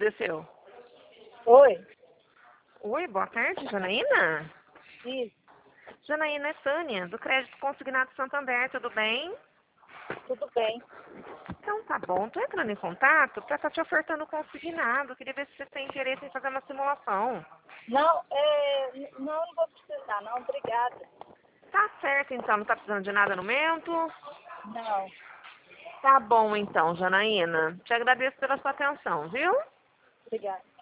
desceu. Oi. Oi, boa tarde, Janaína. Isso. Janaína, é Tânia, do Crédito Consignado Santander, tudo bem? Tudo bem. Então tá bom, tô entrando em contato para estar te ofertando consignado. Queria ver se você tem interesse em fazer uma simulação. Não, não vou precisar, não. Obrigada. Tá certo, então, não tá precisando de nada no momento? Não. Tá bom, então, Janaína. Te agradeço pela sua atenção, viu? Obrigada.